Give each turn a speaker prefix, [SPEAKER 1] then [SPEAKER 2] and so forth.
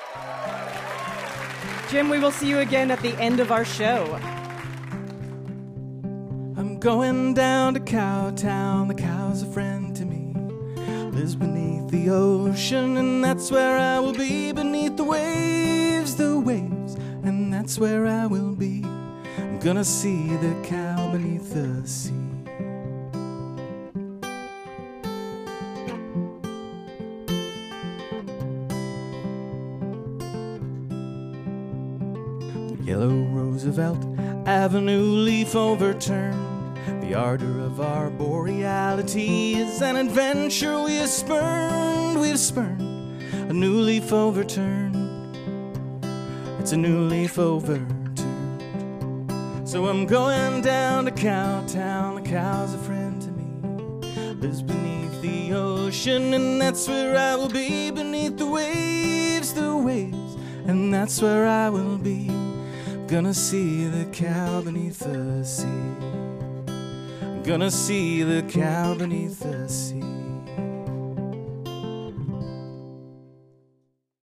[SPEAKER 1] Jim, we will see you again at the end of our show.
[SPEAKER 2] I'm going down to Cowtown, the cow's a friend to me. Lives beneath the ocean, and that's where I will be. Beneath the waves, and that's where I will be. I'm gonna see the cow beneath the sea. Yellow Roosevelt Avenue, leaf overturned. The ardor of our boreality is an adventure we have spurned, a new leaf overturned. It's a new leaf overturned. So I'm going down to Cowtown, the cow's a friend to me. Lives beneath the ocean, and that's where I will be. Beneath the waves, and that's where I will be. Gonna see the cow beneath the sea. I'm gonna see the cow beneath the sea.